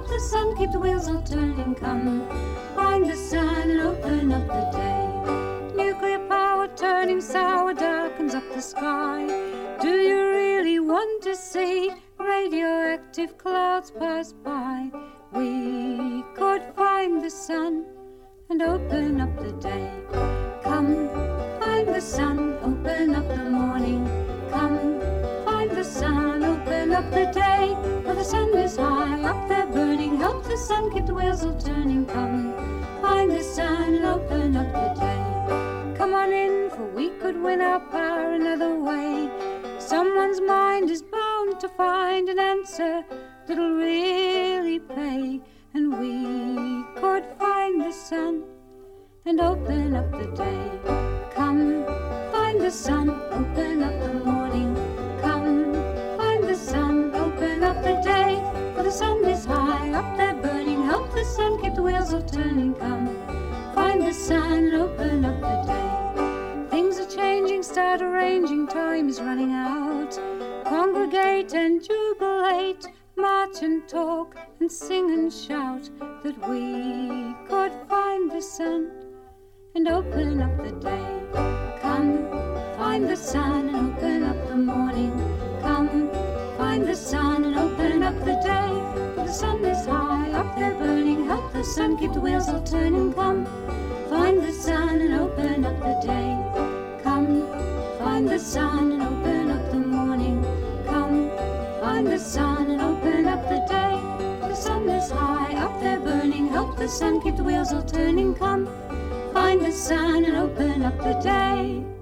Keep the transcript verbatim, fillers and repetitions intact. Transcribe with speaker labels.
Speaker 1: help the sun keep the wheels all turning. Come, find the sun and open up the day. Nuclear power turning sour darkens up the sky. Do you really want to see radioactive clouds pass by? We could find the sun and open up the day. Come, find the sun, open up the morning. Come, find the sun, open up the day. For the sun is high up there burning. Help the sun keep the wheels all turning. Come, find the sun and open up the day. Come on in, for we could win our power another way. Someone's mind is bound to find an answer that'll really pay. And we could find the sun and open up the day. Come, find the sun, open up the morning. Come, find the sun, open up the day. For the sun is high up there burning. Help the sun keep the wheels all turning. Come, find the sun and open up the day. Things are changing, start arranging, time is running out. Congregate and jubilate, march and talk and sing and shout that we could find the sun and open up the day. Come, find the sun and open up the morning. Come, find the sun and open up the day. For the sun is high up there burning. Help the sun keep the wheels all turning. Come, find the sun and open up the day. Come, find the sun and open up the morning. Come, find the sun and open up the day. For the sun is high up there burning. Help the sun keep the wheels all turning. Come, find the sun and open up the day.